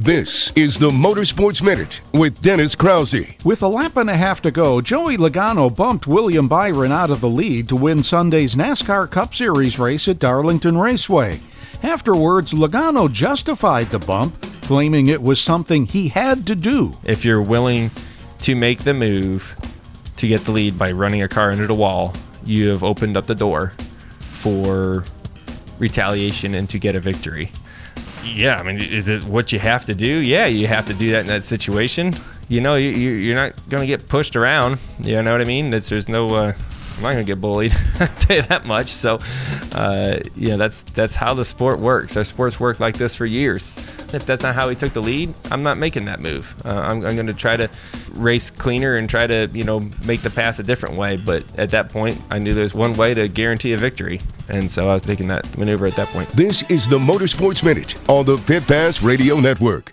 This is the Motorsports Minute with Dennis Krause. With a lap and a half to go, Joey Logano bumped William Byron out of the lead to win Sunday's NASCAR Cup Series race at Darlington Raceway. Afterwards, Logano justified the bump, claiming it was something he had to do. If you're willing to make the move to get the lead by running a car into the wall, you have opened up the door for retaliation and to get a victory. Yeah, I mean, is it what you have to do? Yeah, you have to do that in that situation. You know, you're not going to get pushed around. You know what I mean? There's no, I'm not going to get bullied. I'll tell you that much. So, that's how the sport works. Our sports worked like this for years. If that's not how he took the lead, I'm not making that move. I'm going to try to race cleaner and try to, make the pass a different way. But at that point, I knew there's one way to guarantee a victory. And so I was making that maneuver at that point. This is the Motorsports Minute on the Pit Pass Radio Network.